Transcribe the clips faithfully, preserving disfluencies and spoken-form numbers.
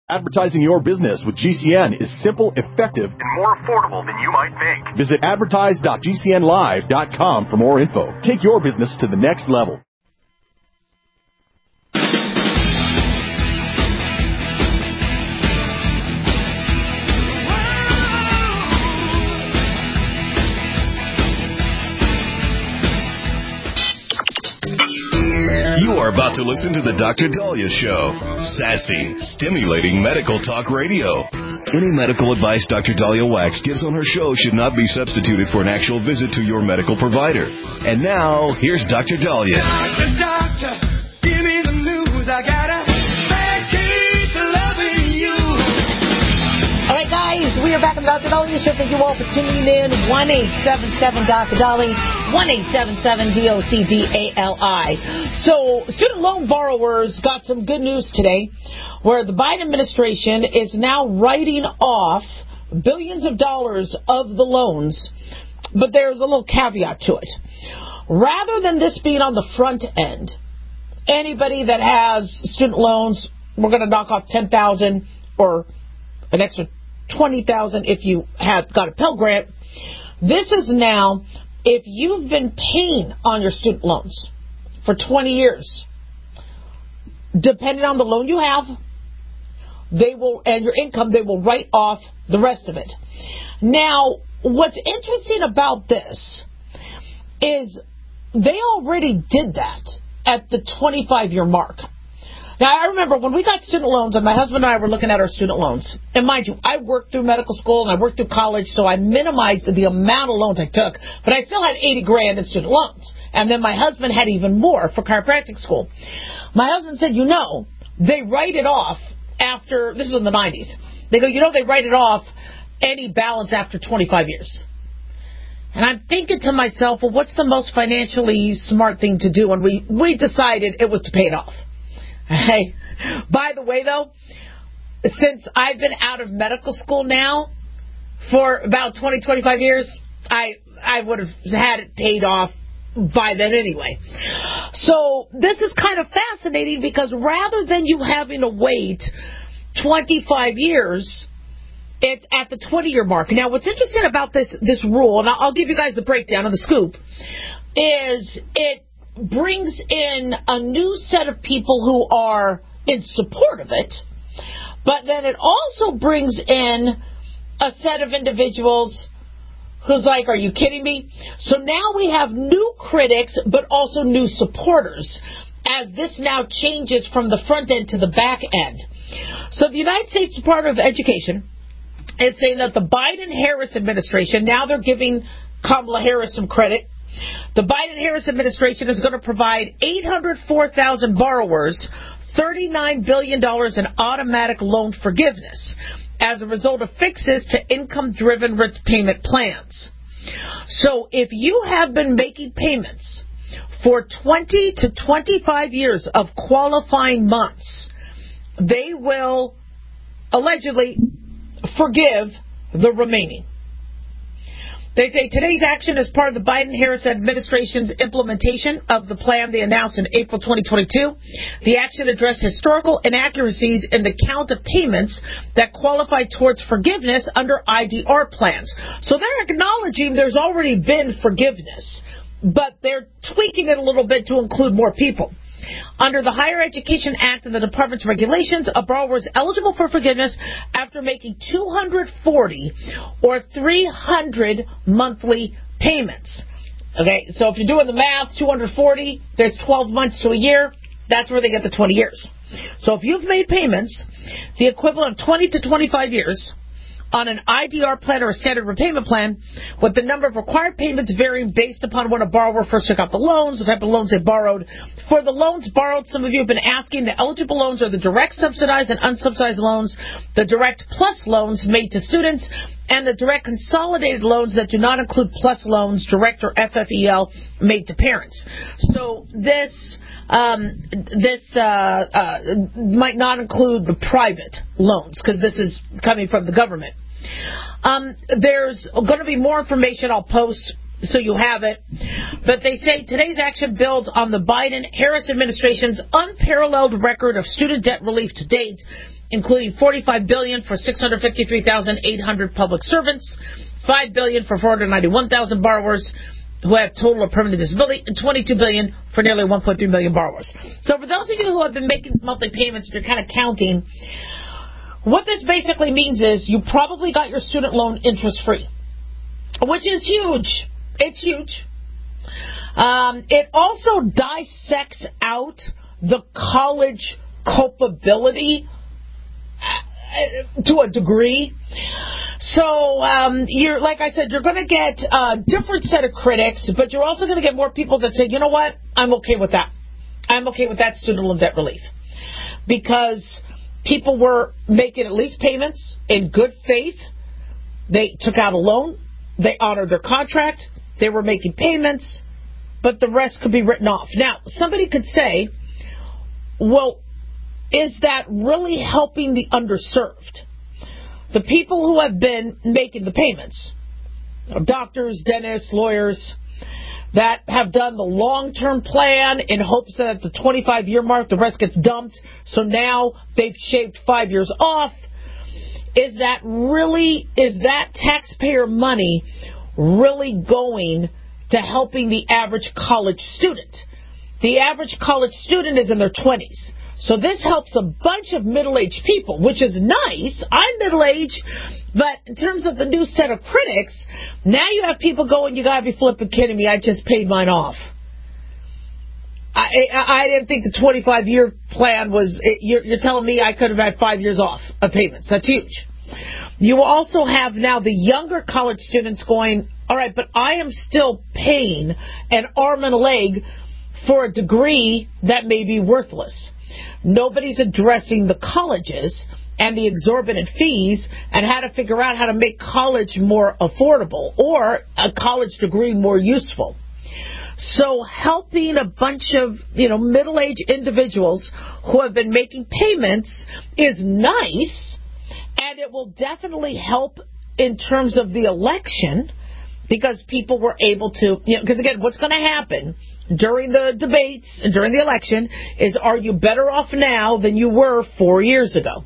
Advertising your business with G C N is simple, effective, and more affordable than you might think. Visit advertise dot g c n live dot com for more info. Take your business to the next level. You are about to listen to the Doctor Daliah Show. Sassy, stimulating medical talk radio. Any medical advice Doctor Daliah Wax gives on her show should not be substituted for an actual visit to your medical provider. And now, here's Doctor Daliah. Doctor, doctor, give me the news. I got a bad case of loving you. All right, guys, we are back on the Doctor Daliah Show. Thank you all for tuning in. one eight seven seven Doctor Daliah. one eight seven seven D O C D A L I. So, student loan borrowers got some good news today, where the Biden administration is now writing off billions of dollars of the loans, but there's a little caveat to it. Rather than this being on the front end, anybody that has student loans, we're going to knock off ten thousand dollars or an extra twenty thousand dollars if you have got a Pell Grant. This is now if you've been paying on your student loans for twenty years, depending on the loan you have, they will, and your income, they will write off the rest of it. Now, what's interesting about this is they already did that at the twenty-five year mark. Now, I remember when we got student loans, and my husband and I were looking at our student loans. And mind you, I worked through medical school and I worked through college, so I minimized the amount of loans I took. But I still had eighty grand in student loans. And then my husband had even more for chiropractic school. My husband said, you know, they write it off after, this is in the nineties. They go, you know, they write it off any balance after twenty-five years. And I'm thinking to myself, well, what's the most financially smart thing to do? And we, we decided it was to pay it off. Hey, by the way, though, since I've been out of medical school now for about twenty, twenty-five years, I I would have had it paid off by then anyway. So this is kind of fascinating because rather than you having to wait twenty-five years, it's at the twenty year mark. Now, what's interesting about this this rule, and I'll give you guys the breakdown of the scoop, is it brings in a new set of people who are in support of it, but then it also brings in a set of individuals who's like, are you kidding me? So now we have new critics, but also new supporters, as this now changes from the front end to the back end. So the United States Department of Education is saying that the Biden-Harris administration, now they're giving Kamala Harris some credit, the Biden-Harris administration is going to provide eight hundred four thousand borrowers thirty-nine billion dollars in automatic loan forgiveness as a result of fixes to income-driven repayment plans. So if you have been making payments for twenty to twenty-five years of qualifying months, they will allegedly forgive the remaining. They say today's action is part of the Biden-Harris administration's implementation of the plan they announced in April twenty twenty-two. The action addressed historical inaccuracies in the count of payments that qualify towards forgiveness under I D R plans. So they're acknowledging there's already been forgiveness, but they're tweaking it a little bit to include more people. Under the Higher Education Act and the Department's regulations, a borrower is eligible for forgiveness after making two hundred forty or three hundred monthly payments. Okay, so if you're doing the math, two hundred forty, there's twelve months to a year. That's where they get the twenty years. So if you've made payments, the equivalent of twenty to twenty-five years, on an I D R plan or a standard repayment plan, with the number of required payments varying based upon when a borrower first took out the loans, the type of loans they borrowed. For the loans borrowed, some of you have been asking, the eligible loans are the direct subsidized and unsubsidized loans, the direct plus loans made to students, and the direct consolidated loans that do not include plus loans, direct or F F E L, made to parents. So this um, this uh, uh, might not include the private loans, because this is coming from the government. Um, there's going to be more information I'll post so you have it. But they say today's action builds on the Biden-Harris administration's unparalleled record of student debt relief to date including forty-five billion dollars for six hundred fifty-three thousand eight hundred public servants, five billion dollars for four hundred ninety-one thousand borrowers who have total or permanent disability, and twenty-two billion dollars for nearly one point three million borrowers. So for those of you who have been making monthly payments, you're kind of counting, what this basically means is you probably got your student loan interest-free, which is huge. It's huge. Um, it also dissects out the college culpability to a degree. So, um, you're like I said, you're going to get a different set of critics, but you're also going to get more people that say, you know what, I'm okay with that. I'm okay with that student loan debt relief. Because people were making at least payments in good faith. They took out a loan. They honored their contract. They were making payments. But the rest could be written off. Now, somebody could say, well, is that really helping the underserved? The people who have been making the payments, doctors, dentists, lawyers, that have done the long-term plan in hopes that at the twenty-five year mark, the rest gets dumped. So now they've shaved five years off. Is that really, is that taxpayer money really going to helping the average college student? The average college student is in their twenties. So this helps a bunch of middle-aged people, which is nice. I'm middle-aged, but in terms of the new set of critics, now you have people going, you got to be flipping kidding me, I just paid mine off. I, I, I didn't think the twenty-five year plan was, you're, you're telling me I could have had five years off of payments. That's huge. You also have now the younger college students going, all right, but I am still paying an arm and a leg for a degree that may be worthless. Nobody's addressing the colleges and the exorbitant fees and how to figure out how to make college more affordable or a college degree more useful. So helping a bunch of, you know, middle-aged individuals who have been making payments is nice, and it will definitely help in terms of the election because people were able to, you know, because again, what's going to happen during the debates and during the election is, are you better off now than you were four years ago?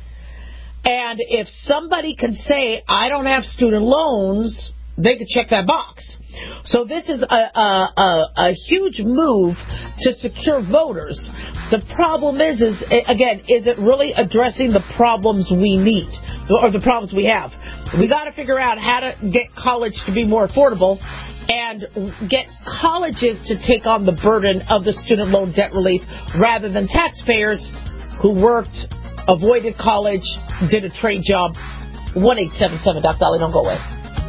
And if somebody can say, I don't have student loans, they could check that box. So this is a, a, a, a huge move to secure voters. The problem is, is, again, is it really addressing the problems we need or the problems we have? We got to figure out how to get college to be more affordable and get colleges to take on the burden of the student loan debt relief rather than taxpayers who worked, avoided college, did a trade job. one eight seven seven Doc Dolly, don't go away.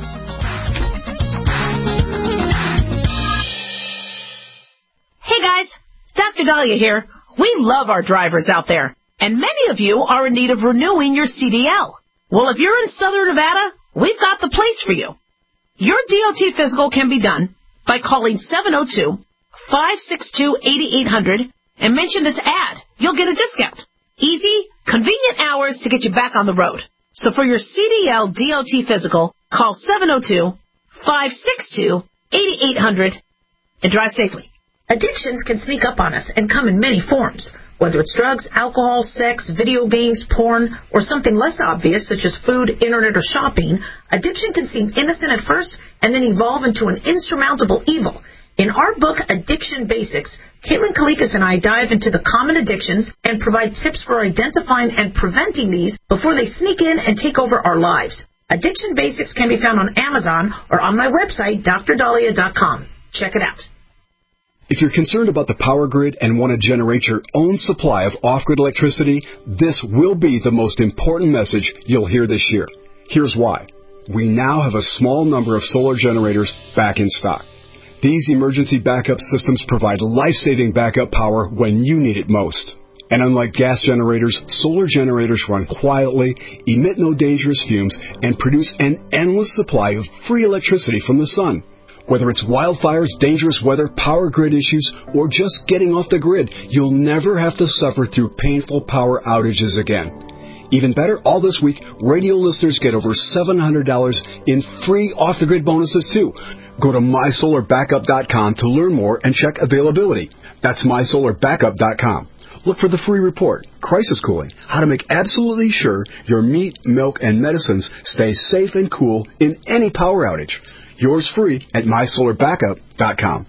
Hey guys, Doctor Dahlia here. We love our drivers out there, and many of you are in need of renewing your C D L. Well, if you're in Southern Nevada, we've got the place for you. Your D O T physical can be done by calling seven oh two, five six two, eight eight hundred and mention this ad. You'll get a discount. Easy, convenient hours to get you back on the road. So for your C D L D O T physical, call seven oh two, five six two, eight eight hundred and drive safely. Addictions can sneak up on us and come in many forms. Whether it's drugs, alcohol, sex, video games, porn, or something less obvious such as food, internet, or shopping, addiction can seem innocent at first and then evolve into an insurmountable evil. In our book, Addiction Basics, Caitlin Kalikas and I dive into the common addictions and provide tips for identifying and preventing these before they sneak in and take over our lives. Addiction Basics can be found on Amazon or on my website, D R Dahlia dot com. Check it out. If you're concerned about the power grid and want to generate your own supply of off-grid electricity, this will be the most important message you'll hear this year. Here's why. We now have a small number of solar generators back in stock. These emergency backup systems provide life-saving backup power when you need it most. And unlike gas generators, solar generators run quietly, emit no dangerous fumes, and produce an endless supply of free electricity from the sun. Whether it's wildfires, dangerous weather, power grid issues, or just getting off the grid, you'll never have to suffer through painful power outages again. Even better, all this week, radio listeners get over seven hundred dollars in free off-the-grid bonuses, too. Go to my solar backup dot com to learn more and check availability. That's my solar backup dot com. Look for the free report, Crisis Cooling, how to make absolutely sure your meat, milk, and medicines stay safe and cool in any power outage. Yours free at my solar backup dot com.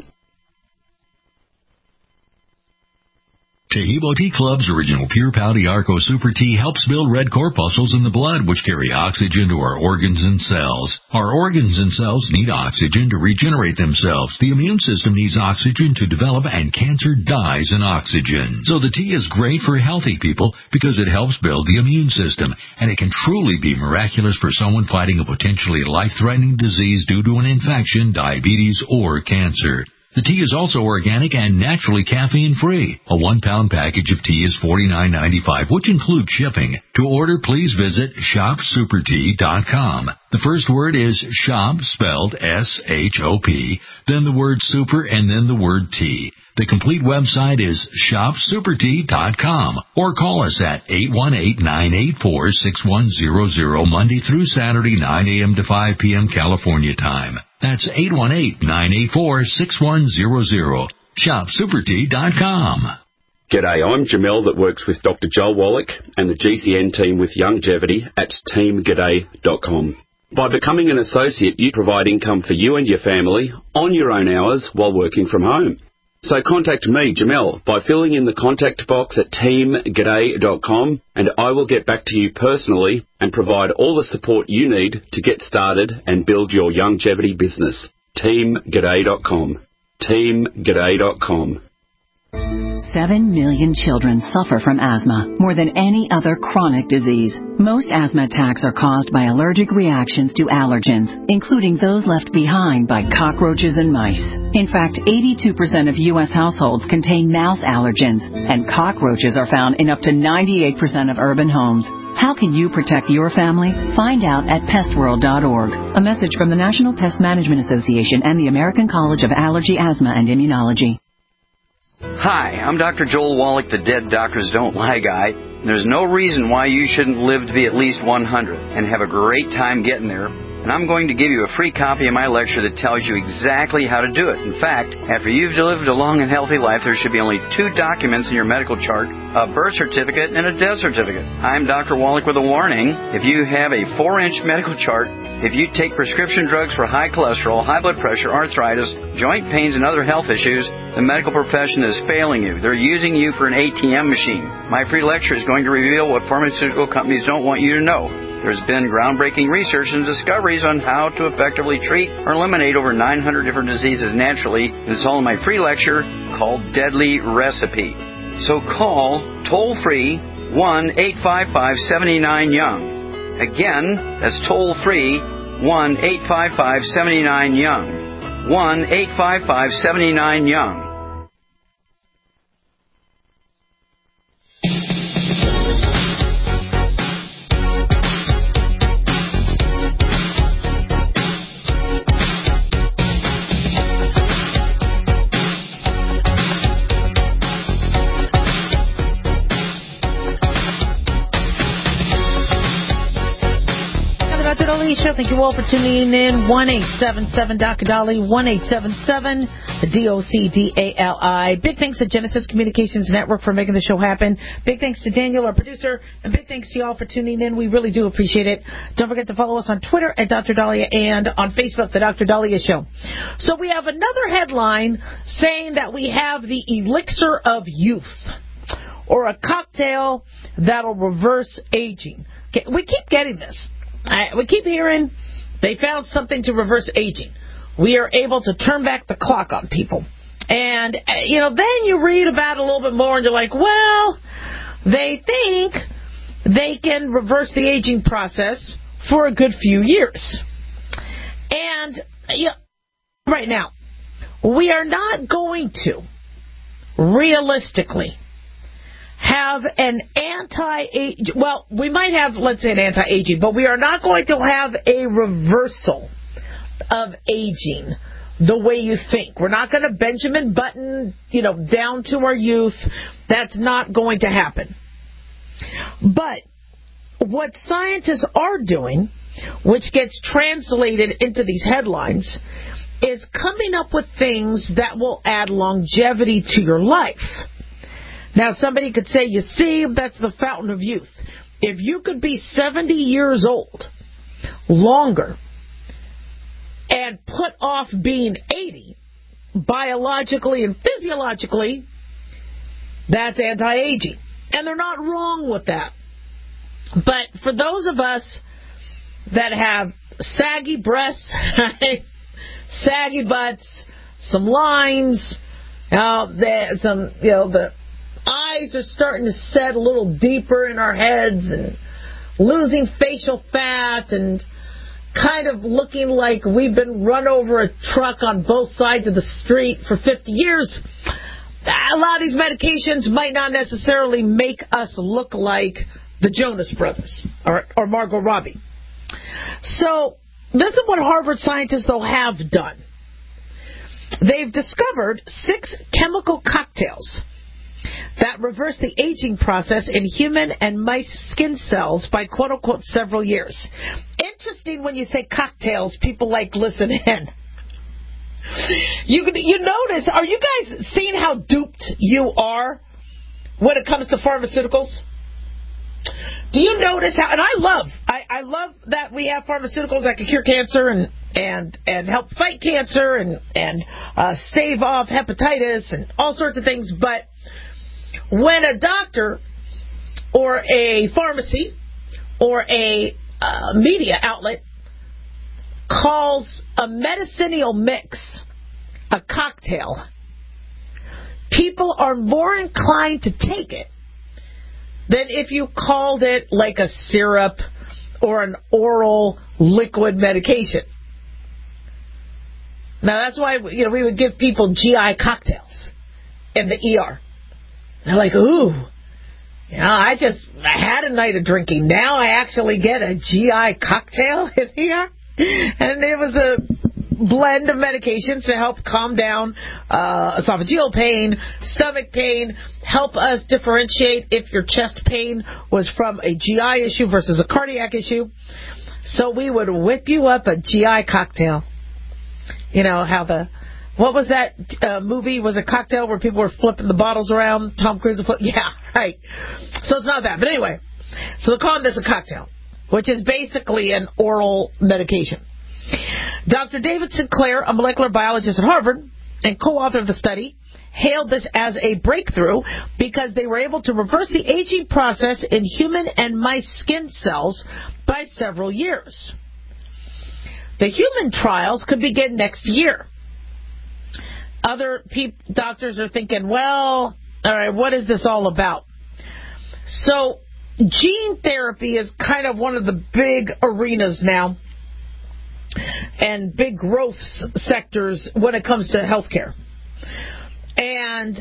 Taheebo Tea Club's original Pure Pau Arco Super Tea helps build red corpuscles in the blood, which carry oxygen to our organs and cells. Our organs and cells need oxygen to regenerate themselves. The immune system needs oxygen to develop, and cancer dies in oxygen. So the tea is great for healthy people because it helps build the immune system, and it can truly be miraculous for someone fighting a potentially life-threatening disease due to an infection, diabetes, or cancer. The tea is also organic and naturally caffeine-free. A one-pound package of tea is forty-nine ninety-five, which includes shipping. To order, please visit shop super tea dot com. The first word is shop, spelled S H O P, then the word super, and then the word tea. The complete website is shop super tea dot com, or call us at eight one eight, nine eight four, six one zero zero, Monday through Saturday, nine a.m. to five p.m. California time. That's eight one eight, nine eight four, six one zero zero. shop super tea dot com. G'day, I'm Jamel that works with Doctor Joel Wallach and the G C N team with Longevity at team g'day dot com. By becoming an associate, you provide income for you and your family on your own hours while working from home. So contact me, Jamel, by filling in the contact box at team g'day dot com, and I will get back to you personally and provide all the support you need to get started and build your longevity business. team g'day dot com. team g'day dot com. Seven million children suffer from asthma, more than any other chronic disease. Most asthma attacks are caused by allergic reactions to allergens, including those left behind by cockroaches and mice. In fact, eighty-two percent of U S households contain mouse allergens, and cockroaches are found in up to ninety-eight percent of urban homes. How can you protect your family? Find out at pest world dot org. A message from the National Pest Management Association and the American College of Allergy, Asthma, and Immunology. Hi, I'm Doctor Joel Wallach, the Dead Doctors Don't Lie guy. There's no reason why you shouldn't live to be at least one hundred and have a great time getting there. And I'm going to give you a free copy of my lecture that tells you exactly how to do it. In fact, after you've lived a long and healthy life, there should be only two documents in your medical chart, a birth certificate and a death certificate. I'm Doctor Wallach with a warning. If you have a four-inch medical chart, if you take prescription drugs for high cholesterol, high blood pressure, arthritis, joint pains, and other health issues, the medical profession is failing you. They're using you for an A T M machine. My free lecture is going to reveal what pharmaceutical companies don't want you to know. There's been groundbreaking research and discoveries on how to effectively treat or eliminate over nine hundred different diseases naturally. It's all in my free lecture called Deadly Recipe. So call toll-free one eight five five, seven nine, young. Again, that's toll-free one eight five five, seven nine, young. one eight five five, seven nine, young. Show. Thank you all for tuning in. one eight seven seven D O C Dolly, one eight seven seven D O C D A L I. Big thanks to Genesis Communications Network for making the show happen. Big thanks to Daniel, our producer, and big thanks to y'all for tuning in. We really do appreciate it. Don't forget to follow us on Twitter at Doctor Dahlia and on Facebook, The Doctor Dahlia Show. So we have another headline saying that we have the elixir of youth, or a cocktail that'll reverse aging. Okay, we keep getting this. I, we keep hearing they found something to reverse aging. We are able to turn back the clock on people. And, you know, then you read about it a little bit more and you're like, well, they think they can reverse the aging process for a good few years. And, you know, right now, we are not going to realistically have an anti-age, well, we might have, let's say, an anti-aging, but we are not going to have a reversal of aging the way you think. We're not going to Benjamin Button, you know, down to our youth. That's not going to happen. But what scientists are doing, which gets translated into these headlines, is coming up with things that will add longevity to your life. Now, somebody could say, you see, that's the fountain of youth. If you could be seventy years old longer and put off being eighty, biologically and physiologically, that's anti-aging. And they're not wrong with that. But for those of us that have saggy breasts, saggy butts, some lines, uh, some, you know, the eyes are starting to set a little deeper in our heads and losing facial fat and kind of looking like we've been run over a truck on both sides of the street for fifty years. A lot of these medications might not necessarily make us look like the Jonas Brothers or, or Margot Robbie. So this is what Harvard scientists, though, have done. They've discovered six chemical cocktails that reverse the aging process in human and mice skin cells by, quote-unquote, several years. Interesting when you say cocktails, people like listen in. You you notice, are you guys seeing how duped you are when it comes to pharmaceuticals? Do you notice how, and I love, I, I love that we have pharmaceuticals that can cure cancer and, and, and help fight cancer and, and uh, stave off hepatitis and all sorts of things, but when a doctor or a pharmacy or a uh, media outlet calls a medicinal mix a cocktail, people are more inclined to take it than if you called it like a syrup or an oral liquid medication. Now that's why, you know, we would give people G I cocktails in the E R. They're like, ooh, you know, I just I had a night of drinking. Now I actually get a G I cocktail in the E R. And it was a blend of medications to help calm down uh, esophageal pain, stomach pain, help us differentiate if your chest pain was from a G I issue versus a cardiac issue. So we would whip you up a G I cocktail. You know, how the, what was that uh, movie? Was a cocktail where people were flipping the bottles around? Tom Cruise was flipping? Yeah, right. So it's not that. But anyway, so they're calling this a cocktail, which is basically an oral medication. Doctor David Sinclair, a molecular biologist at Harvard and co-author of the study, hailed this as a breakthrough because they were able to reverse the aging process in human and mice skin cells by several years. The human trials could begin next year. Other pe- doctors are thinking, well, all right, what is this all about? So gene therapy is kind of one of the big arenas now and big growth sectors when it comes to healthcare. And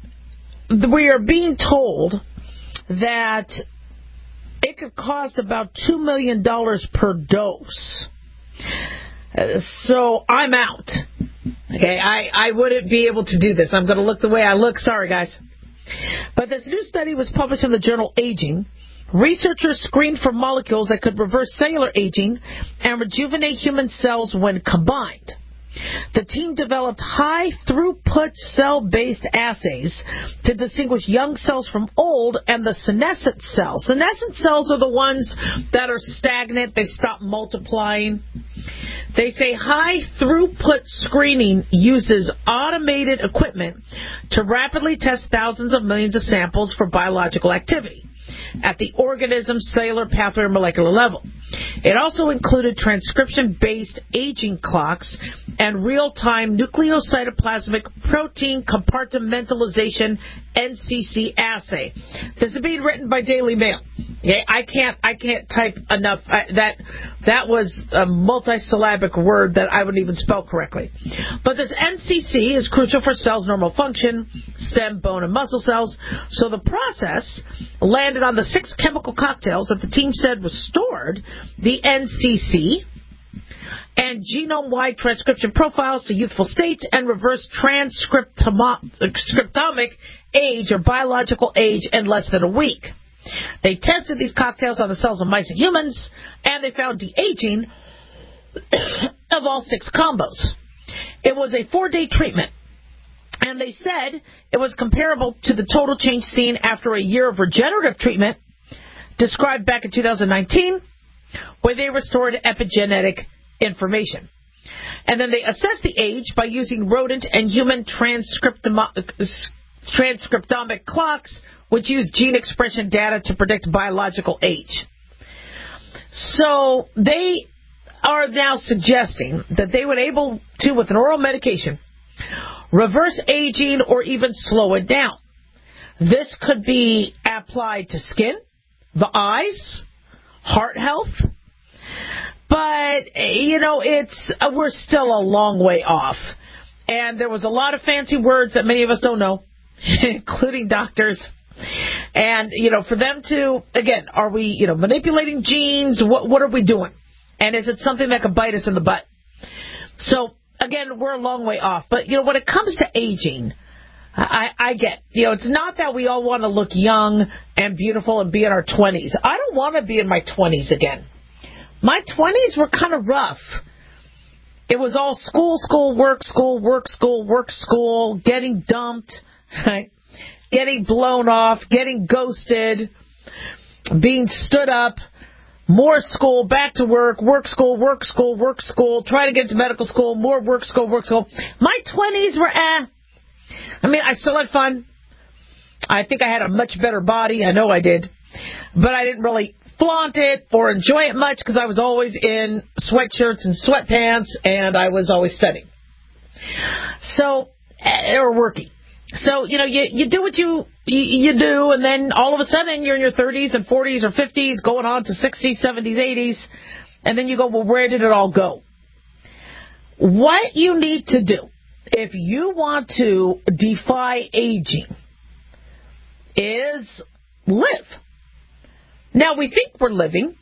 we are being told that it could cost about two million dollars per dose. Uh, so I'm out. Okay, I, I wouldn't be able to do this. I'm going to look the way I look. Sorry, guys. But this new study was published in the journal Aging. Researchers screened for molecules that could reverse cellular aging and rejuvenate human cells when combined. The team developed high-throughput cell-based assays to distinguish young cells from old and the senescent cells. Senescent cells are the ones that are stagnant. They stop multiplying. They say high-throughput screening uses automated equipment to rapidly test thousands of millions of samples for biological activity at the organism, cellular, pathway, or molecular level. It also included transcription-based aging clocks and real-time nucleocytoplasmic protein compartmentalization N C C assay. This is being written by Daily Mail. Okay, I can't I can't type enough. I, that that was a multisyllabic word that I wouldn't even spell correctly. But this N C C is crucial for cells' normal function, stem, bone, and muscle cells. So the process landed on the six chemical cocktails that the team said restored the N C C and genome-wide transcription profiles to youthful states and reverse transcriptomic age or biological age in less than a week. They tested these cocktails on the cells of mice and humans, and they found de-aging of all six combos. It was a four-day treatment, And they said it was comparable to the total change seen after a year of regenerative treatment described back in two thousand nineteen, where they restored epigenetic information. And then they assessed the age by using rodent and human transcriptomic, transcriptomic clocks, which use gene expression data to predict biological age. So they are now suggesting that they would able to, with an oral medication, reverse aging or even slow it down. This could be applied to skin, the eyes, heart health. But, you know, it's uh, we're still a long way off. And there was a lot of fancy words that many of us don't know, including doctors. And, you know, for them to, again, are we, you know, manipulating genes? What, what are we doing? And is it something that could bite us in the butt? So, again, we're a long way off. But, you know, when it comes to aging, I, I get, you know, it's not that we all want to look young and beautiful and be in our twenties. I don't want to be in my twenties again. My twenties were kind of rough. It was all school, school, work, school, work, school, work, school, getting dumped, right? Getting blown off, getting ghosted, being stood up, more school, back to work, work, school, work, school, work, school, try to get to medical school, more work, school, work, school. My twenties were eh. I mean, I still had fun. I think I had a much better body. I know I did. But I didn't really flaunt it or enjoy it much because I was always in sweatshirts and sweatpants, and I was always studying. So, or working. So, you know, you, you do what you, you you do, and then all of a sudden you're in your thirties and forties or fifties, going on to sixties, seventies, eighties, and then you go, well, where did it all go? What you need to do if you want to defy aging is live. Now, we think we're living.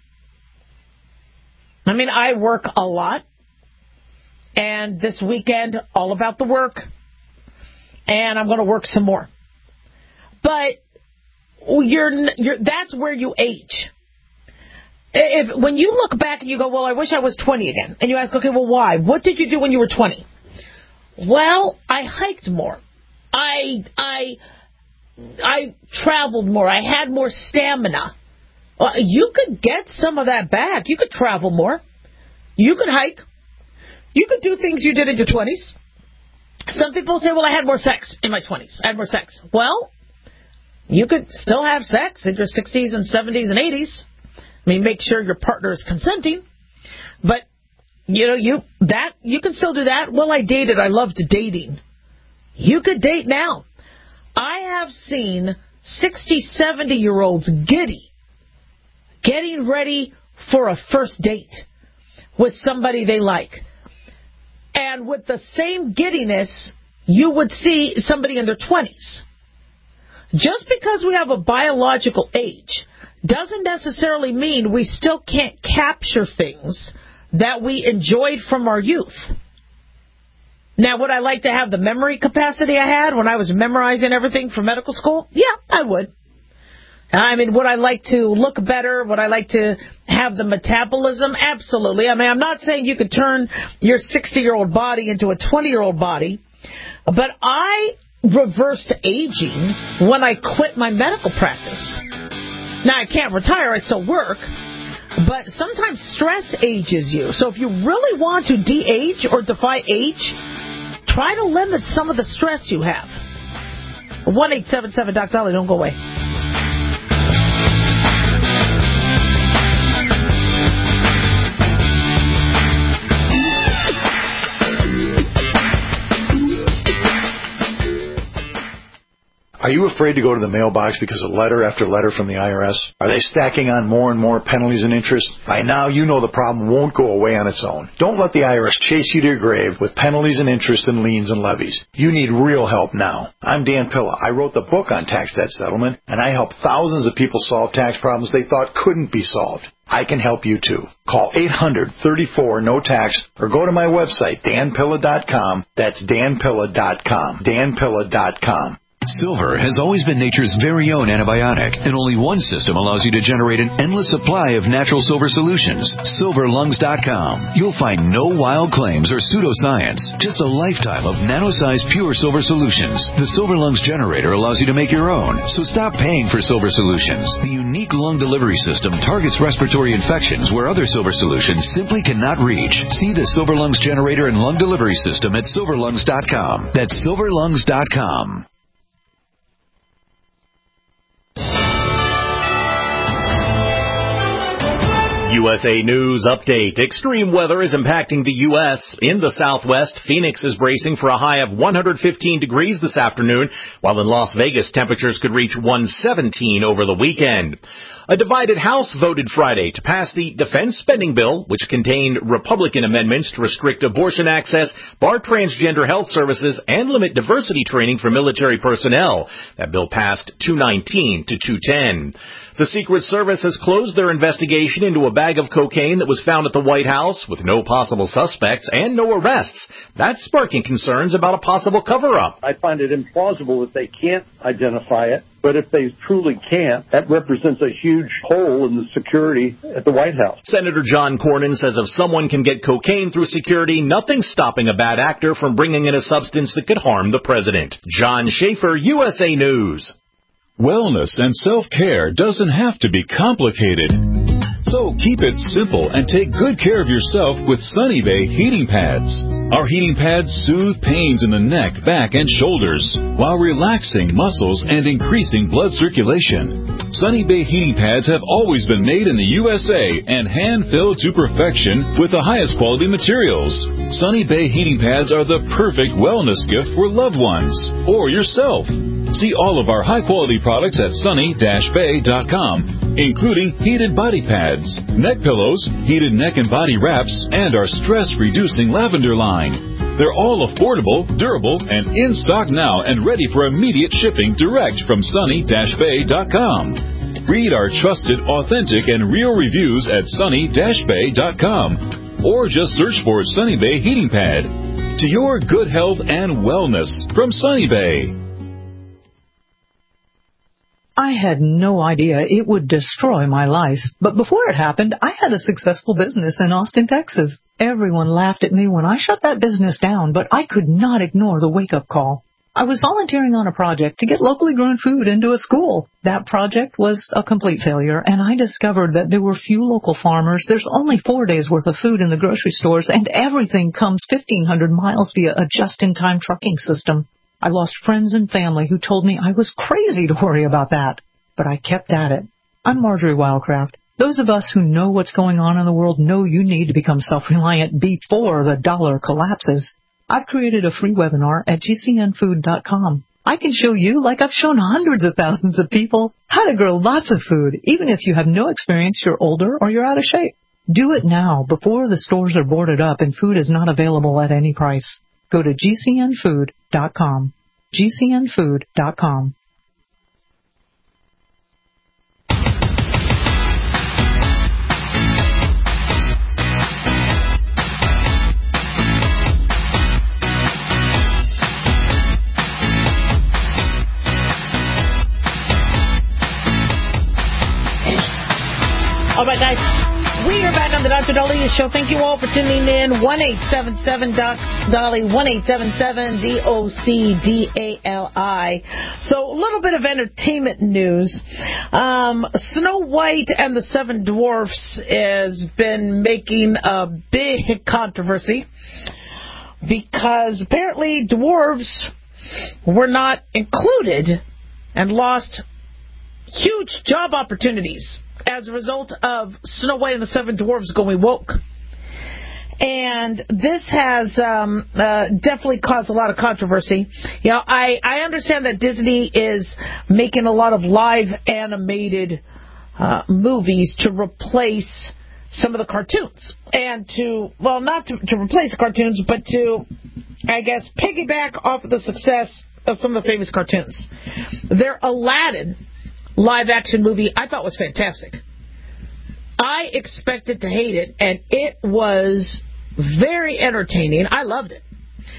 I mean, I work a lot, and this weekend, all about the work, and I'm going to work some more. But you're, you're, that's where you age. If when you look back and you go, well, I wish I was twenty again, and you ask, okay, well, why? What did you do when you were twenty? Well, I hiked more. I I I traveled more. I had more stamina. Well, you could get some of that back. You could travel more. You could hike. You could do things you did in your twenties. Some people say, well, I had more sex in my twenties. I had more sex. Well, you could still have sex in your sixties and seventies and eighties. I mean, make sure your partner is consenting. But, you know, you that you can still do that. Well, I dated. I loved dating. You could date now. I have seen sixty, seventy-year-olds giddy, getting ready for a first date with somebody they like. And with the same giddiness, you would see somebody in their twenties. Just because we have a biological age doesn't necessarily mean we still can't capture things that we enjoyed from our youth. Now, would I like to have the memory capacity I had when I was memorizing everything for medical school? Yeah, I would. I mean, would I like to look better? Would I like to have the metabolism? Absolutely. I mean, I'm not saying you could turn your sixty-year-old body into a twenty-year-old body, but I reversed aging when I quit my medical practice. Now, I can't retire. I still work. But sometimes stress ages you. So if you really want to de-age or defy age, try to limit some of the stress you have. one eight seven seven Doc Dolly, don't go away. Are you afraid to go to the mailbox because of letter after letter from the I R S? Are they stacking on more and more penalties and interest? By now, you know the problem won't go away on its own. Don't let the I R S chase you to your grave with penalties and interest and liens and levies. You need real help now. I'm Dan Pilla. I wrote the book on tax debt settlement, and I help thousands of people solve tax problems they thought couldn't be solved. I can help you too. Call eight hundred, thirty-four, no tax or go to my website, dan pilla dot com. That's dan pilla dot com. dan pilla dot com. Silver has always been nature's very own antibiotic, and only one system allows you to generate an endless supply of natural silver solutions. silver lungs dot com. You'll find no wild claims or pseudoscience, just a lifetime of nano-sized pure silver solutions. The Silver Lungs generator allows you to make your own, so stop paying for silver solutions. The unique lung delivery system targets respiratory infections where other silver solutions simply cannot reach. See the Silver Lungs generator and lung delivery system at silver lungs dot com. That's silver lungs dot com. U S A News Update. Extreme weather is impacting the U S In the southwest, Phoenix is bracing for a high of one hundred fifteen degrees this afternoon, while in Las Vegas, temperatures could reach one seventeen over the weekend. A divided House voted Friday to pass the defense spending bill, which contained Republican amendments to restrict abortion access, bar transgender health services, and limit diversity training for military personnel. That bill passed two nineteen to two ten. The Secret Service has closed their investigation into a bag of cocaine that was found at the White House with no possible suspects and no arrests. That's sparking concerns about a possible cover-up. I find it implausible that they can't identify it, but if they truly can't, that represents a huge hole in the security at the White House. Senator John Cornyn says if someone can get cocaine through security, nothing's stopping a bad actor from bringing in a substance that could harm the president. John Schaefer, U S A News. Wellness and self-care doesn't have to be complicated. So keep it simple and take good care of yourself with Sunny Bay heating pads. Our heating pads soothe pains in the neck, back, and shoulders while relaxing muscles and increasing blood circulation. Sunny Bay heating pads have always been made in the U S A and hand-filled to perfection with the highest quality materials. Sunny Bay heating pads are the perfect wellness gift for loved ones or yourself. See all of our high-quality products at sunny dash bay dot com, including heated body pads, neck pillows, heated neck and body wraps, and our stress-reducing lavender line. They're all affordable, durable, and in stock now and ready for immediate shipping direct from sunny dash bay dot com. Read our trusted, authentic, and real reviews at sunny dash bay dot com, or just search for Sunny Bay Heating Pad. To your good health and wellness from Sunny Bay. I had no idea it would destroy my life, but before it happened, I had a successful business in Austin, Texas. Everyone laughed at me when I shut that business down, but I could not ignore the wake-up call. I was volunteering on a project to get locally grown food into a school. That project was a complete failure, and I discovered that there were few local farmers. There's only four days' worth of food in the grocery stores, and everything comes fifteen hundred miles via a just-in-time trucking system. I lost friends and family who told me I was crazy to worry about that, but I kept at it. I'm Marjorie Wildcraft. Those of us who know what's going on in the world know you need to become self-reliant before the dollar collapses. I've created a free webinar at G C N food dot com. I can show you, like I've shown hundreds of thousands of people, how to grow lots of food, even if you have no experience, you're older, or you're out of shape. Do it now, before the stores are boarded up and food is not available at any price. Go to G C N food dot com. G C N food dot com. All right, guys. We are back on the Doctor Daliah Show. Thank you all for tuning in. one eight seven seven D O C D A L I, one eight seven seven D O C D A L I. So a little bit of entertainment news. Um, Snow White and the Seven Dwarfs has been making a big controversy because apparently dwarves were not included and lost huge job opportunities as a result of Snow White and the Seven Dwarfs going woke. And this has um, uh, definitely caused a lot of controversy. You know, I, I understand that Disney is making a lot of live animated uh, movies to replace some of the cartoons. And to, well, not to, to replace the cartoons, but to, I guess, piggyback off of the success of some of the famous cartoons. Their Aladdin live-action movie I thought was fantastic. I expected to hate it, and it was very entertaining. I loved it.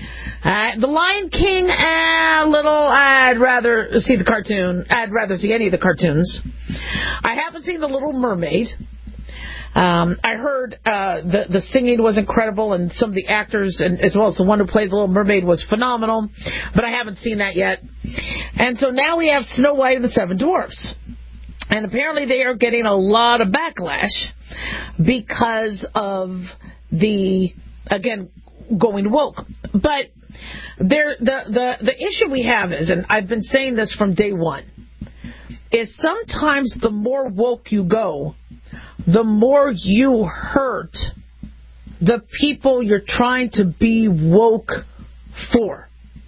Uh, the Lion King, a little, I'd rather see the cartoon. I'd rather see any of the cartoons. I haven't seen The Little Mermaid. Um, I heard uh, the, the singing was incredible, and some of the actors, and as well as the one who played The Little Mermaid, was phenomenal. But I haven't seen that yet. And so now we have Snow White and the Seven Dwarfs. And apparently they are getting a lot of backlash because of the, again, going woke. But there, the, the, the issue we have is, and I've been saying this from day one, is sometimes the more woke you go, the more you hurt the people you're trying to be woke for.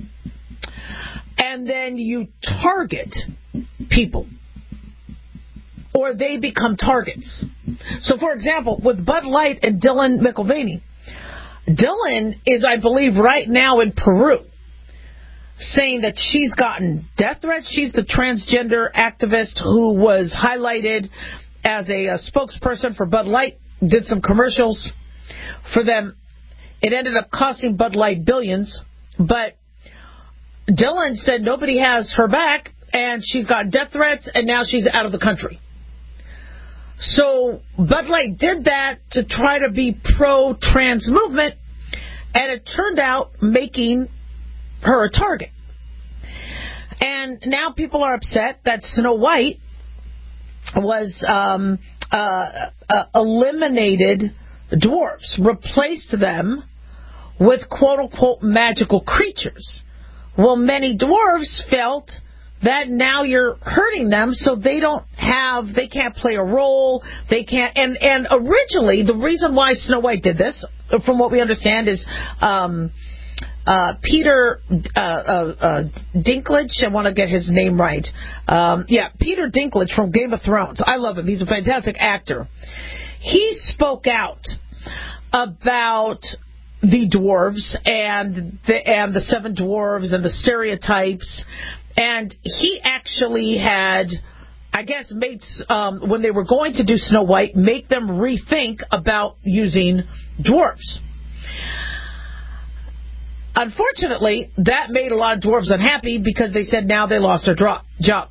And then you target people, or they become targets. So, for example, with Bud Light and Dylan McIlvaney, Dylan is, I believe, right now in Peru, saying that she's gotten death threats. She's the transgender activist who was highlighted as a, a spokesperson for Bud Light, did some commercials for them. It ended up costing Bud Light billions, but Dylan said nobody has her back, and she's got death threats, and now she's out of the country. So Bud Light did that to try to be pro-trans movement, and it turned out making her a target. And now people are upset that Snow White was um, uh, uh, eliminated dwarfs, replaced them with quote-unquote magical creatures. Well, many dwarves felt that now you're hurting them, so they don't have, they can't play a role, they can't, and, and originally, the reason why Snow White did this, from what we understand, is um, uh, Peter uh, uh, uh, Dinklage, I want to get his name right, um, yeah, Peter Dinklage from Game of Thrones, I love him, he's a fantastic actor. He spoke out about the dwarves and the, and the seven dwarves and the stereotypes. And he actually had, I guess, made, um, when they were going to do Snow White, make them rethink about using dwarves. Unfortunately, that made a lot of dwarves unhappy because they said now they lost their dro- job.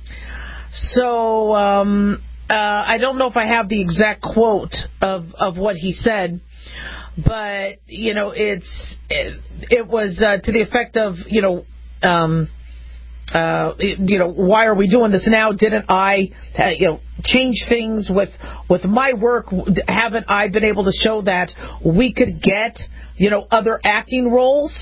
So um, uh, I don't know if I have the exact quote of, of what he said, but, you know, it's it, it was uh, to the effect of, you know, um, Uh, you know, why are we doing this now? Didn't I, uh, you know, change things with with my work? Haven't I been able to show that we could get, you know, other acting roles?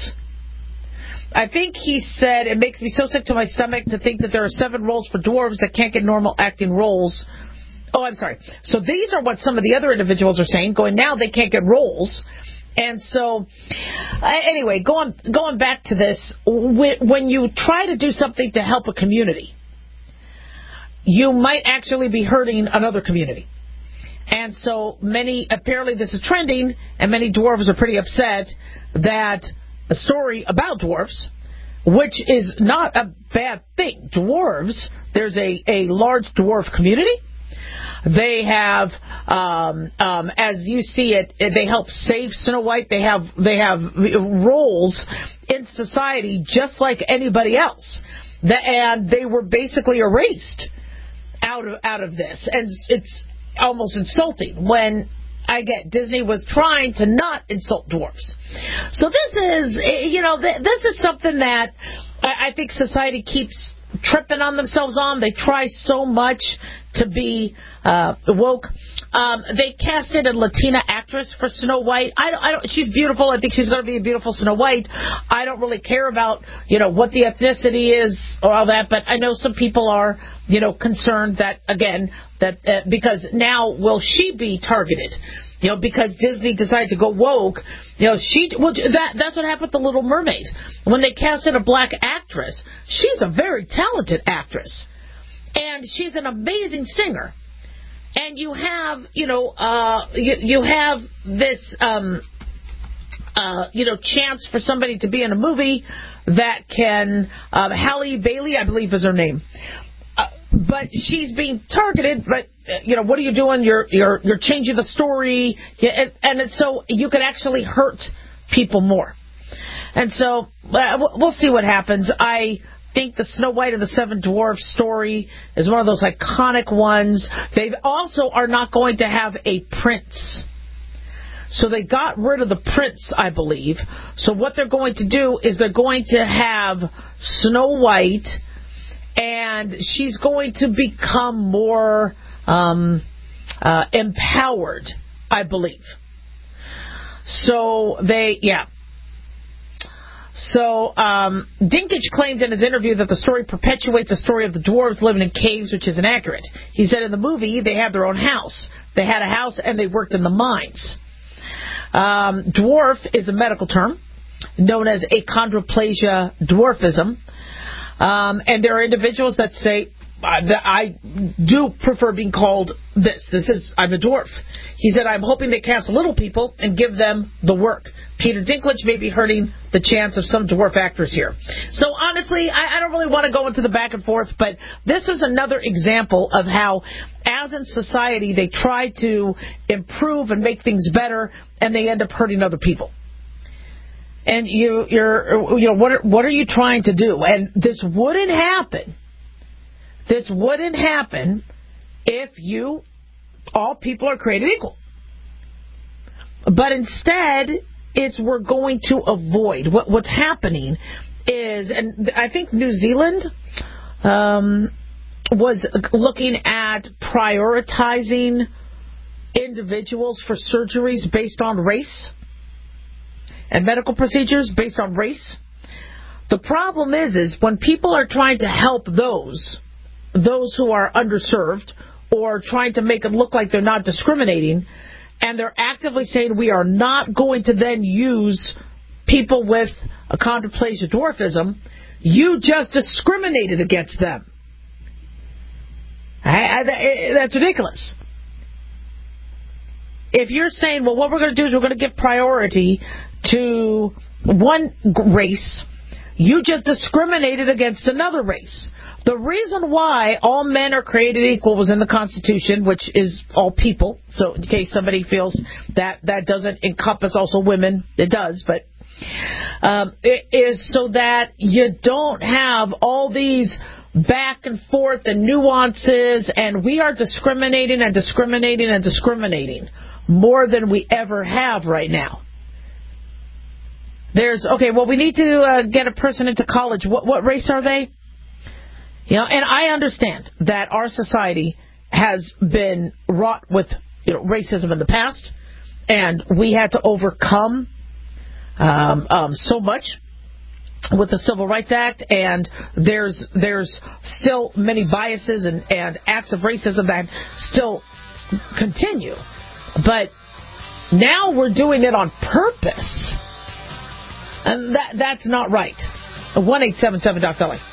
I think he said, it makes me so sick to my stomach to think that there are seven roles for dwarves that can't get normal acting roles. Oh, I'm sorry. So these are what some of the other individuals are saying, going now they can't get roles. And so, uh, anyway, going going back to this, when you try to do something to help a community, you might actually be hurting another community. And so many, apparently this is trending, and many dwarves are pretty upset that a story about dwarves, which is not a bad thing. Dwarves, there's a, a large dwarf community. They have, um, um, as you see it, they help save Snow White. They have they have roles in society just like anybody else, the, and they were basically erased out of out of this. And it's almost insulting when I get Disney was trying to not insult dwarves. So this is, you know, this is something that I think society keeps tripping on themselves on. They try so much to be uh, woke. Um, they casted a Latina actress for Snow White. I don't, I don't, she's beautiful. I think she's going to be a beautiful Snow White. I don't really care about, you know, what the ethnicity is or all that, but I know some people are, you know, concerned that, again, that uh, because now will she be targeted? You know, because Disney decided to go woke, you know, she, well, that, that's what happened with The Little Mermaid. When they casted a black actress, she's a very talented actress. And she's an amazing singer. And you have, you know, uh, you, you have this, um, uh, you know, chance for somebody to be in a movie that can, um, Halle Bailey, I believe is her name. Uh, but she's being targeted, but, uh, you know, what are you doing? You're you're you're changing the story, and, and it's so you could actually hurt people more. And so uh, we'll see what happens. I think the Snow White and the Seven Dwarfs story is one of those iconic ones. They also are not going to have a prince. So they got rid of the prince, I believe. So what they're going to do is they're going to have Snow White, and she's going to become more um, uh, empowered, I believe. So they, yeah. So um, Dinklage claimed in his interview that the story perpetuates the story of the dwarves living in caves, which is inaccurate. He said in the movie they had their own house. They had a house and they worked in the mines. Um, dwarf is a medical term known as achondroplasia dwarfism. Um, and there are individuals that say, uh, that I do prefer being called this. This is, I'm a dwarf. He said, I'm hoping they cast little people and give them the work. Peter Dinklage may be hurting the chance of some dwarf actors here. So honestly, I, I don't really want to go into the back and forth, but this is another example of how, as in society, they try to improve and make things better, and they end up hurting other people. And you, you're, you know, what are, what are you trying to do? And this wouldn't happen. This wouldn't happen if you, all people are created equal. But instead, it's we're going to avoid. What, what's happening is, and I think New Zealand um, was looking at prioritizing individuals for surgeries based on race and medical procedures based on race. The problem is, is when people are trying to help those, those who are underserved, or trying to make them look like they're not discriminating, and they're actively saying we are not going to then use people with achondroplasia dwarfism, you just discriminated against them. I, I, that's ridiculous. If you're saying, well, what we're going to do is we're going to give priority to one race, you just discriminated against another race. The reason why all men are created equal was in the Constitution, which is all people. So in case somebody feels that that doesn't encompass also women, it does. But um, it is so that you don't have all these back and forth and nuances, and we are discriminating and discriminating and discriminating more than we ever have right now. There's, okay, well, we need to uh, get a person into college. What, what race are they? You know, and I understand that our society has been wrought with, you know, racism in the past, and we had to overcome um, um, so much with the Civil Rights Act, and there's there's still many biases and, and acts of racism that still continue. But now we're doing it on purpose, and that that's not right. one eight seven seven Doc Dolly.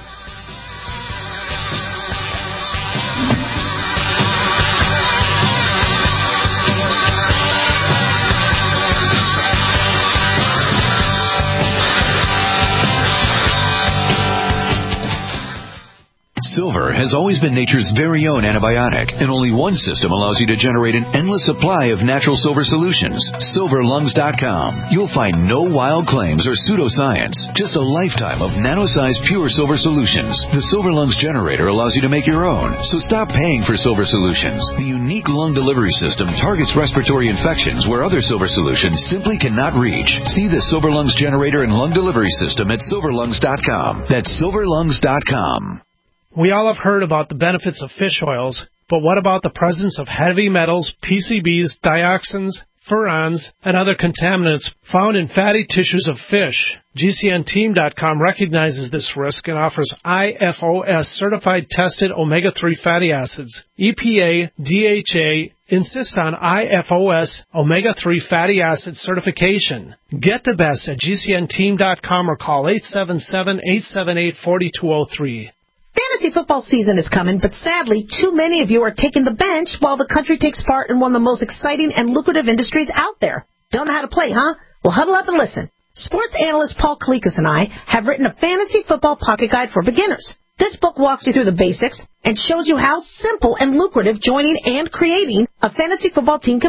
Silver has always been nature's very own antibiotic, and only one system allows you to generate an endless supply of natural silver solutions. silver lungs dot com. You'll find no wild claims or pseudoscience, just a lifetime of nano-sized pure silver solutions. The Silver Lungs generator allows you to make your own, so stop paying for silver solutions. The unique lung delivery system targets respiratory infections where other silver solutions simply cannot reach. See the Silver Lungs generator and lung delivery system at silver lungs dot com. That's silver lungs dot com. We all have heard about the benefits of fish oils, but what about the presence of heavy metals, P C Bs, dioxins, furans, and other contaminants found in fatty tissues of fish? G C N team dot com recognizes this risk and offers I F O S-certified tested omega three fatty acids. E P A, D H A insist on I F O S omega three fatty acid certification. Get the best at G C N team dot com or call eight seven seven, eight seven eight, four two zero three. Fantasy football season is coming, but sadly, too many of you are taking the bench while the country takes part in one of the most exciting and lucrative industries out there. Don't know how to play, huh? Well, huddle up and listen. Sports analyst Paul Kalikas and I have written a fantasy football pocket guide for beginners. This book walks you through the basics and shows you how simple and lucrative joining and creating a fantasy football team can be.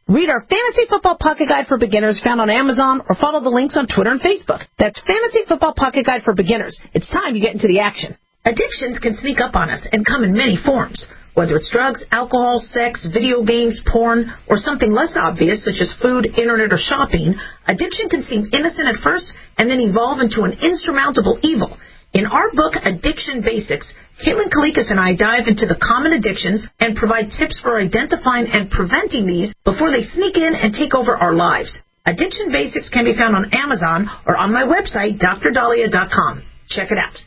Read our Fantasy Football Pocket Guide for Beginners found on Amazon or follow the links on Twitter and Facebook. That's Fantasy Football Pocket Guide for Beginners. It's time you get into the action. Addictions can sneak up on us and come in many forms. Whether it's drugs, alcohol, sex, video games, porn, or something less obvious such as food, internet, or shopping, addiction can seem innocent at first and then evolve into an insurmountable evil. In our book, Addiction Basics, Caitlin Kalikas and I dive into the common addictions and provide tips for identifying and preventing these before they sneak in and take over our lives. Addiction Basics can be found on Amazon or on my website, D R Dahlia dot com. Check it out.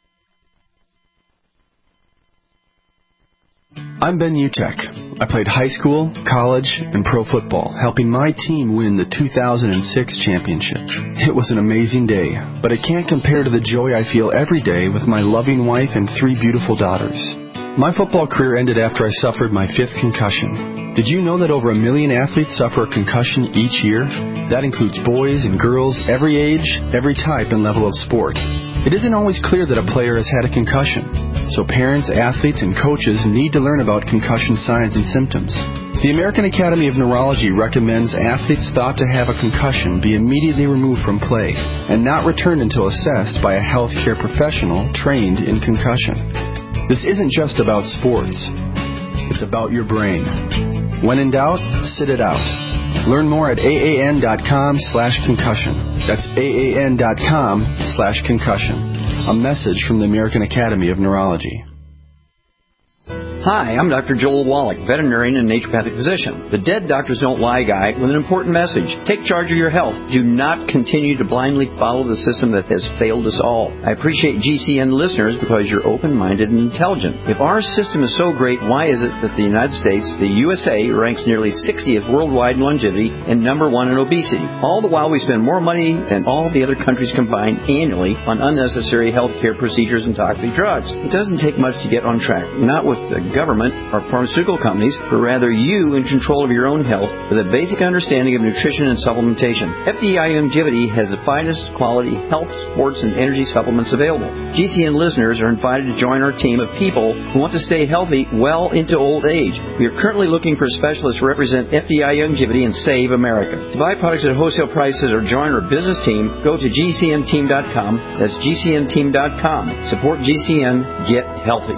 I'm Ben Utek. I played high school, college, and pro football, helping my team win the two thousand six championship. It was an amazing day, but it can't compare to the joy I feel every day with my loving wife and three beautiful daughters. My football career ended after I suffered my fifth concussion. Did you know that over a million athletes suffer a concussion each year? That includes boys and girls, every age, every type and level of sport. It isn't always clear that a player has had a concussion, so parents, athletes, and coaches need to learn about concussion signs and symptoms. The American Academy of Neurology recommends athletes thought to have a concussion be immediately removed from play and not returned until assessed by a healthcare professional trained in concussion. This isn't just about sports. It's about your brain. When in doubt, sit it out. Learn more at aan.com slash concussion. That's aan.com slash concussion. A message from the American Academy of Neurology. Hi, I'm Doctor Joel Wallach, veterinarian and naturopathic physician, the Dead Doctors Don't Lie guy with an important message. Take charge of your health. Do not continue to blindly follow the system that has failed us all. I appreciate G C N listeners because you're open-minded and intelligent. If our system is so great, why is it that the United States, the U S A, ranks nearly sixtieth worldwide in longevity and number one in obesity? All the while we spend more money than all the other countries combined annually on unnecessary health care procedures and toxic drugs. It doesn't take much to get on track, not with the government or pharmaceutical companies, but rather you in control of your own health with a basic understanding of nutrition and supplementation. F D I Longevity has the finest quality health, sports, and energy supplements available. G C N listeners are invited to join our team of people who want to stay healthy well into old age. We are currently looking for specialists to represent F D I Longevity and Save America. To buy products at wholesale prices or join our business team, go to G C N team dot com. That's G C N team dot com. Support G C N. Get healthy.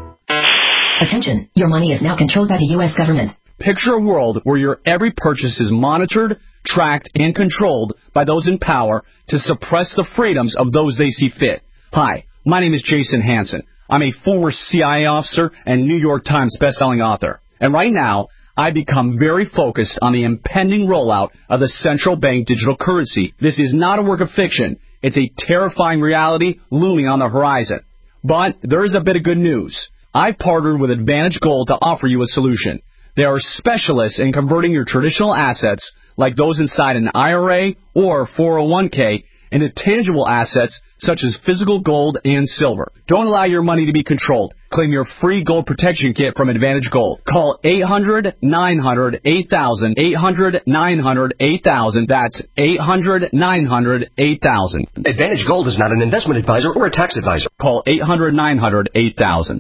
Attention, your money is now controlled by the U S government. Picture a world where your every purchase is monitored, tracked, and controlled by those in power to suppress the freedoms of those they see fit. Hi, my name is Jason Hansen. I'm a former C I A officer and New York Times bestselling author. And right now, I become very focused on the impending rollout of the central bank digital currency. This is not a work of fiction. It's a terrifying reality looming on the horizon. But there is a bit of good news. I've partnered with Advantage Gold to offer you a solution. They are specialists in converting your traditional assets, like those inside an I R A or four oh one k, into tangible assets such as physical gold and silver. Don't allow your money to be controlled. Claim your free gold protection kit from Advantage Gold. Call eight hundred, nine hundred, eight thousand, eight hundred, nine hundred, eight thousand. That's eight hundred, nine hundred, eight thousand. Advantage Gold is not an investment advisor or a tax advisor. Call eight hundred, nine hundred, eight thousand.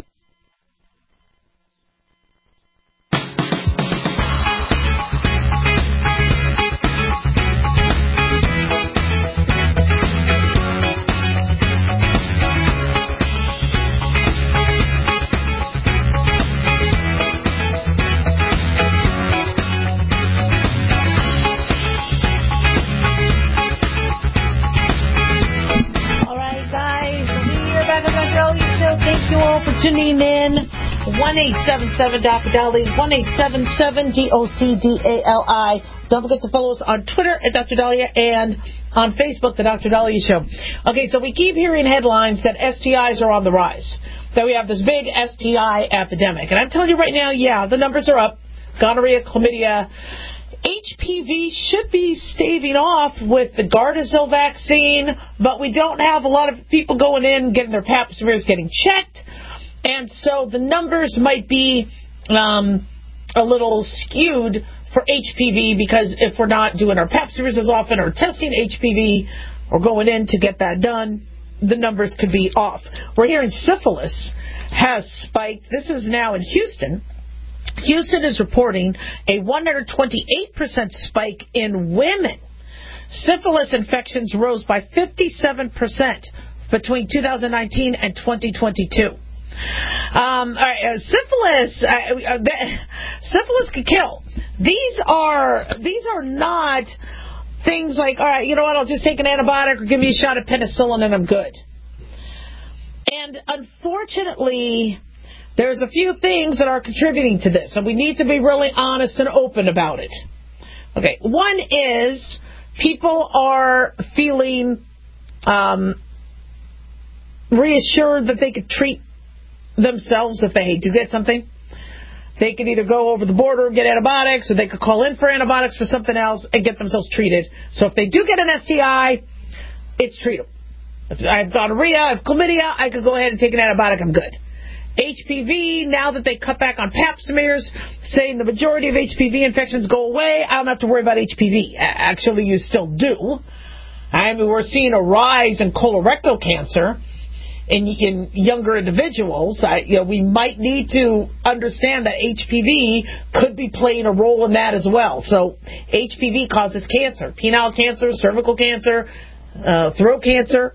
Tuning in, one eight seven seven Doctor Dolly, one eight seven seven D O C D A L I. Don't forget to follow us on Twitter at Doctor Dahlia and on Facebook, The Doctor Dahlia Show. Okay, so we keep hearing headlines that S T Is are on the rise, that we have this big S T I epidemic. And I'm telling you right now, yeah, the numbers are up. Gonorrhea, chlamydia, H P V should be staving off with the Gardasil vaccine, but we don't have a lot of people going in, getting their pap smears, getting checked. And so the numbers might be um, a little skewed for H P V because if we're not doing our pap smears as often or testing H P V or going in to get that done, the numbers could be off. We're hearing syphilis has spiked. This is now in Houston. Houston is reporting a one hundred twenty-eight percent spike in women. Syphilis infections rose by fifty-seven percent between two thousand nineteen and twenty twenty-two. Um, all right, uh, syphilis, uh, uh, syphilis can kill. These are these are not things like, all right, you know what, I'll just take an antibiotic or give me a shot of penicillin and I'm good. And unfortunately, there's a few things that are contributing to this, and we need to be really honest and open about it. Okay, one is people are feeling um, reassured that they could treat themselves if they do get something. They could either go over the border and get antibiotics, or they could call in for antibiotics for something else and get themselves treated. So if they do get an S T I, it's treatable. If I have gonorrhea, I have chlamydia, I could go ahead and take an antibiotic, I'm good. H P V, now that they cut back on pap smears, saying the majority of H P V infections go away, I don't have to worry about H P V. Actually, you still do. I mean, we're seeing a rise in colorectal cancer in, in younger individuals. I, you know, we might need to understand that H P V could be playing a role in that as well. So H P V causes cancer, penile cancer, cervical cancer, uh, throat cancer.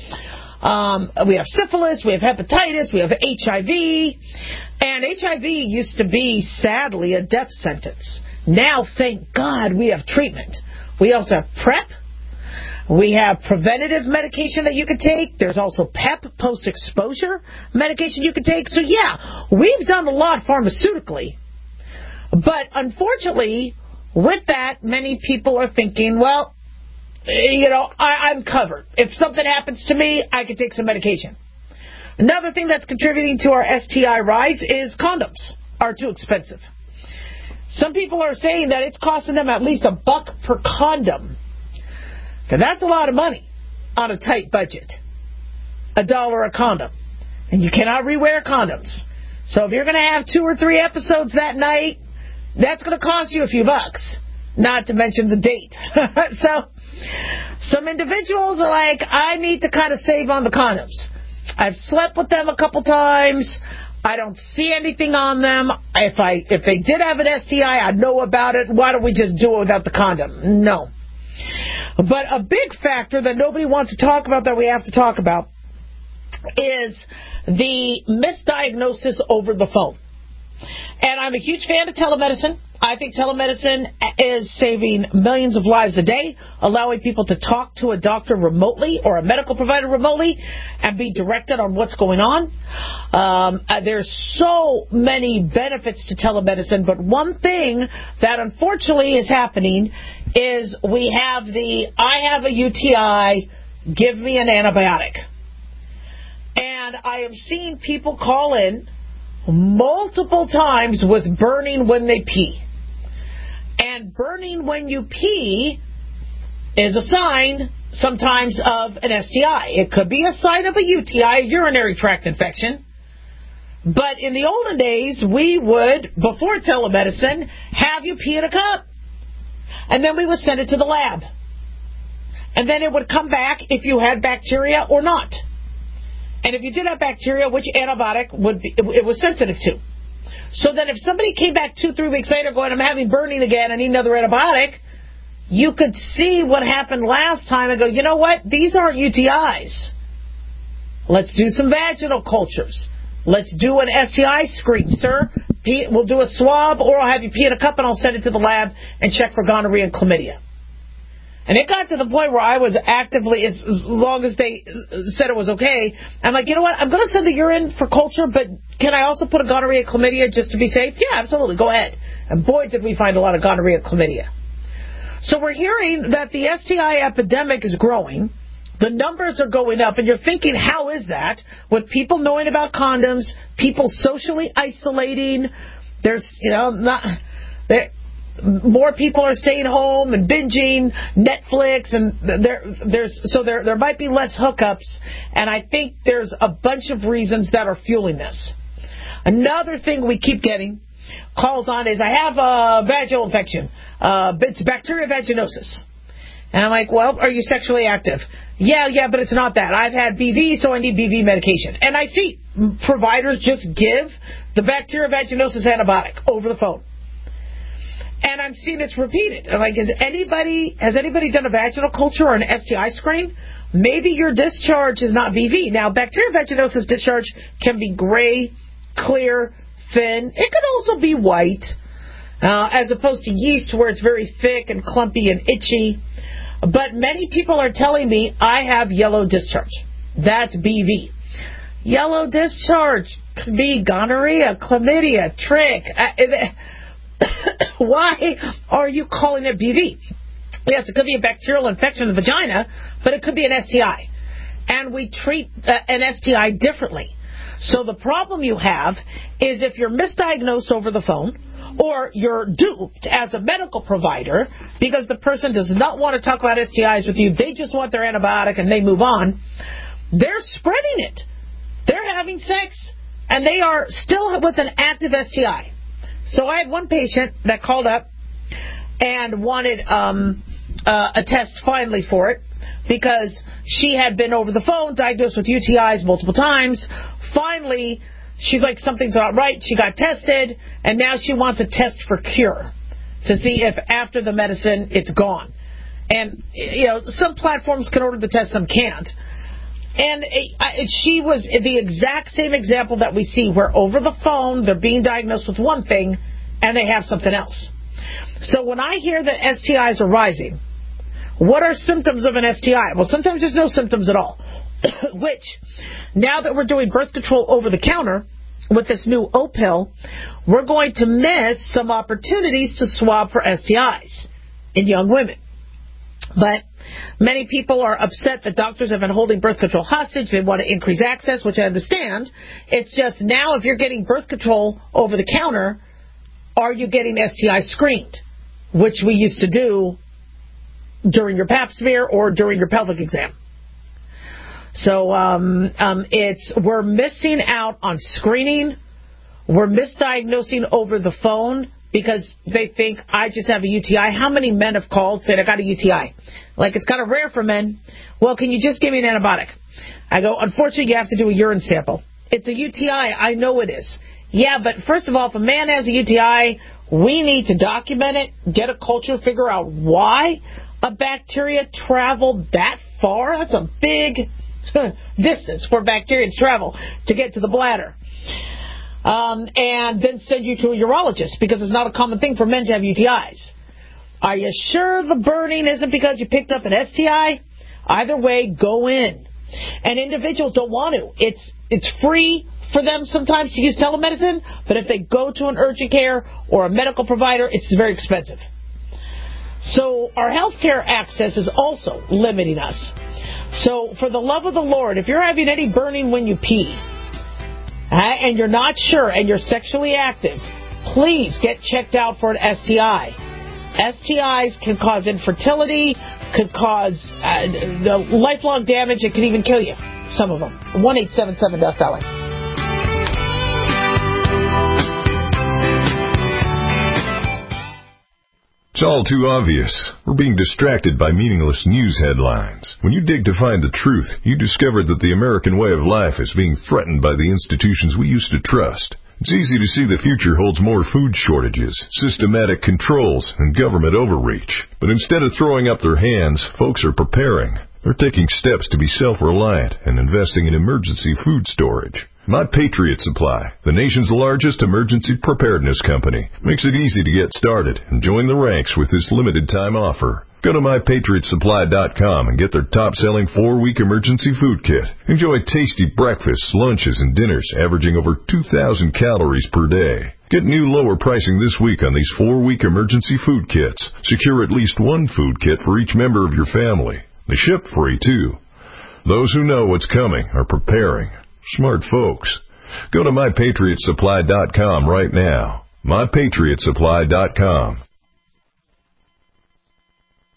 Um, we have syphilis, we have hepatitis, we have H I V. And H I V used to be, sadly, a death sentence. Now, thank God, we have treatment. We also have PrEP. We have preventative medication that you can take. There's also PEP, post-exposure medication you can take. So, yeah, we've done a lot pharmaceutically. But, unfortunately, with that, many people are thinking, well, you know, I, I'm covered. If something happens to me, I can take some medication. Another thing that's contributing to our S T I rise is condoms are too expensive. Some people are saying that it's costing them at least a buck per condom. And that's a lot of money on a tight budget. A dollar a condom. And you cannot rewear condoms. So if you're going to have two or three episodes that night, that's going to cost you a few bucks. Not to mention the date. So some individuals are like, I need to kind of save on the condoms. I've slept with them a couple times. I don't see anything on them. If I if they did have an S T I, I'd know about it. Why don't we just do it without the condom? No. But a big factor that nobody wants to talk about that we have to talk about is the misdiagnosis over the phone. And I'm a huge fan of telemedicine. I think telemedicine is saving millions of lives a day, allowing people to talk to a doctor remotely or a medical provider remotely and be directed on what's going on. Um, uh, there's so many benefits to telemedicine, but one thing that unfortunately is happening is we have the, I have a U T I, give me an antibiotic. And I am seeing people call in multiple times with burning when they pee. And burning when you pee is a sign sometimes of an S T I. It could be a sign of a U T I, a urinary tract infection. But in the olden days, we would, before telemedicine, have you pee in a cup. And then we would send it to the lab. And then it would come back if you had bacteria or not. And if you did have bacteria, which antibiotic would be, it was sensitive to. So that if somebody came back two, three weeks later going, I'm having burning again, I need another antibiotic, you could see what happened last time and go, you know what? These aren't U T Is. Let's do some vaginal cultures. Let's do an S T I screen, sir. Pee, we'll do a swab, or I'll have you pee in a cup and I'll send it to the lab and check for gonorrhea and chlamydia. And it got to the point where I was actively, as, as long as they said it was okay, I'm like, you know what, I'm going to send the urine for culture, but can I also put a gonorrhea chlamydia just to be safe? Yeah, absolutely, go ahead. And boy, did we find a lot of gonorrhea chlamydia. So we're hearing that the S T I epidemic is growing. The numbers are going up, and you're thinking, how is that? With people knowing about condoms, people socially isolating, there's, you know, not... there. More people are staying home and binging Netflix, and there, there's so there there might be less hookups, and I think there's a bunch of reasons that are fueling this. Another thing we keep getting calls on is, I have a vaginal infection. Uh, it's bacterial vaginosis. And I'm like, well, are you sexually active? Yeah, yeah, but it's not that. I've had B V, so I need B V medication. And I see providers just give the bacterial vaginosis antibiotic over the phone. And I'm seeing it's repeated. I'm like, is anybody, has anybody done a vaginal culture or an S T I screen? Maybe your discharge is not B V. Now, bacterial vaginosis discharge can be gray, clear, thin. It could also be white, uh, as opposed to yeast where it's very thick and clumpy and itchy. But many people are telling me I have yellow discharge. That's B V. Yellow discharge could be gonorrhea, chlamydia, trick. Why are you calling it B V? Yes, it could be a bacterial infection in the vagina, but it could be an S T I. And we treat uh, an S T I differently. So the problem you have is if you're misdiagnosed over the phone, or you're duped as a medical provider because the person does not want to talk about S T Is with you, they just want their antibiotic and they move on, they're spreading it. They're having sex, and they are still with an active S T I. So I had one patient that called up and wanted um, uh, a test finally for it because she had been over the phone diagnosed with U T Is multiple times. Finally, she's like, something's not right. She got tested, and now she wants a test for cure to see if after the medicine it's gone. And, you know, some platforms can order the test, some can't. And she was the exact same example that we see where over the phone they're being diagnosed with one thing and they have something else. So when I hear that S T Is are rising, what are symptoms of an S T I? Well, sometimes there's no symptoms at all. Which, now that we're doing birth control over the counter with this new O pill, we're going to miss some opportunities to swab for S T Is in young women. But many people are upset that doctors have been holding birth control hostage. They want to increase access, which I understand. It's just now if you're getting birth control over the counter, are you getting S T I screened? Which we used to do during your pap smear or during your pelvic exam. So um, um, it's we're missing out on screening. We're misdiagnosing over the phone because they think I just have a U T I. How many men have called, said I got a U T I? Like, it's kind of rare for men. Well, can you just give me an antibiotic? I go, unfortunately, you have to do a urine sample. It's a U T I. I know it is. Yeah, but first of all, if a man has a U T I, we need to document it, get a culture, figure out why a bacteria traveled that far. That's a big distance for bacteria to travel to get to the bladder. Um, and then send you to a urologist because it's not a common thing for men to have U T Is. Are you sure the burning isn't because you picked up an S T I? Either way, go in. And individuals don't want to. It's it's free for them sometimes to use telemedicine, but if they go to an urgent care or a medical provider, it's very expensive. So our healthcare access is also limiting us. So for the love of the Lord, if you're having any burning when you pee, uh, and you're not sure and you're sexually active, please get checked out for an S T I. S T Is can cause infertility, could cause uh, the lifelong damage, it can even kill you, some of them. one eight seven seven Death Valley. It's all too obvious. We're being distracted by meaningless news headlines. When you dig to find the truth, you discover that the American way of life is being threatened by the institutions we used to trust. It's easy to see the future holds more food shortages, systematic controls, and government overreach. But instead of throwing up their hands, folks are preparing. They're taking steps to be self-reliant and investing in emergency food storage. My Patriot Supply, the nation's largest emergency preparedness company, makes it easy to get started and join the ranks with this limited-time offer. Go to my patriot supply dot com and get their top-selling four-week emergency food kit. Enjoy tasty breakfasts, lunches, and dinners averaging over two thousand calories per day. Get new lower pricing this week on these four-week emergency food kits. Secure at least one food kit for each member of your family. They ship free, too. Those who know what's coming are preparing. Smart folks. Go to my patriot supply dot com right now. my patriot supply dot com.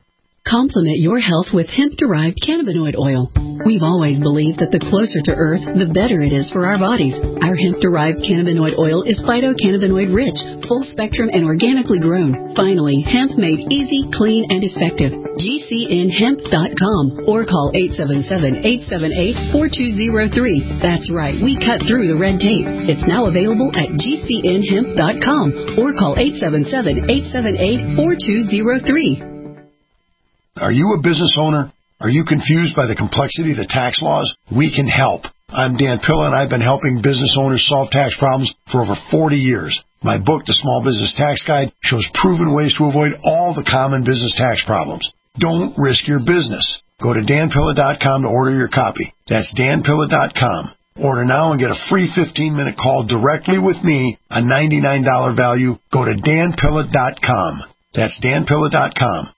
Complement your health with hemp-derived cannabinoid oil. We've always believed that the closer to Earth, the better it is for our bodies. Our hemp-derived cannabinoid oil is phytocannabinoid-rich, full-spectrum, and organically grown. Finally, hemp made easy, clean, and effective. G C N hemp dot com or call eight seven seven, eight seven eight, four two zero three. That's right, we cut through the red tape. It's now available at G C N hemp dot com or call eight seven seven, eight seven eight, four two zero three. Are you a business owner? Are you confused by the complexity of the tax laws? We can help. I'm Dan Pilla, and I've been helping business owners solve tax problems for over forty years. My book, The Small Business Tax Guide, shows proven ways to avoid all the common business tax problems. Don't risk your business. Go to Dan Pilla dot com to order your copy. That's Dan Pilla dot com. Order now and get a free fifteen-minute call directly with me, a ninety-nine dollars value. Go to Dan Pilla dot com. That's Dan Pilla dot com.